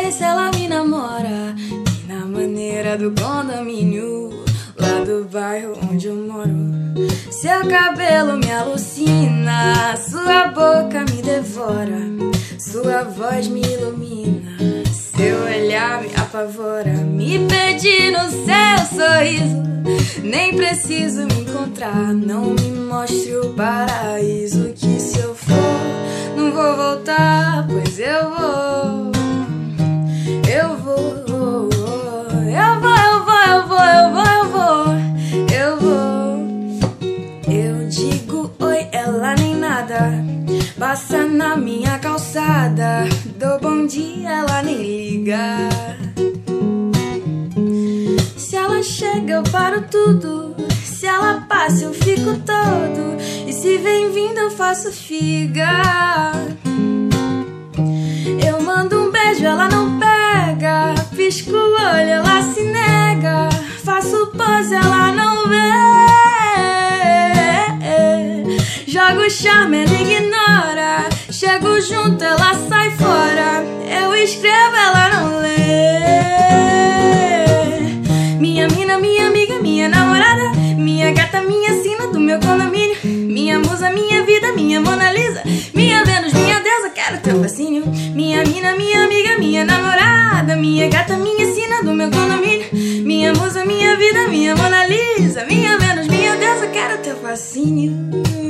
sei se ela me namora, e na maneira do condomínio lá do bairro onde eu moro. Seu cabelo me alucina, sua boca me devora, sua voz me ilumina, seu olhar me apavora. Me perdi no seu sorriso, nem preciso me encontrar. Não me mostre o paraíso, que se eu for não vou voltar, pois eu vou. Eu digo oi, ela nem nada, passa na minha calçada, dou bom dia, ela nem liga. Se ela chega eu paro tudo, se ela passa eu fico todo, e se vem vindo eu faço figa. Eu mando um beijo, ela não pega, pisco o olho, ela se nega, faço pose, ela não vê. Jogo charme, ela ignora, chego junto, ela sai fora, eu escrevo, ela não lê. Minha mina, minha amiga, minha namorada, minha gata, minha sina do meu condomínio, minha musa, minha vida, minha Mona Lisa, minha Vênus, minha deusa, quero teu fascínio. Minha mina, minha amiga, minha namorada, minha gata, minha sina do meu condomínio, minha musa, minha vida, minha Mona Lisa, minha Vênus, minha deusa, quero teu fascínio.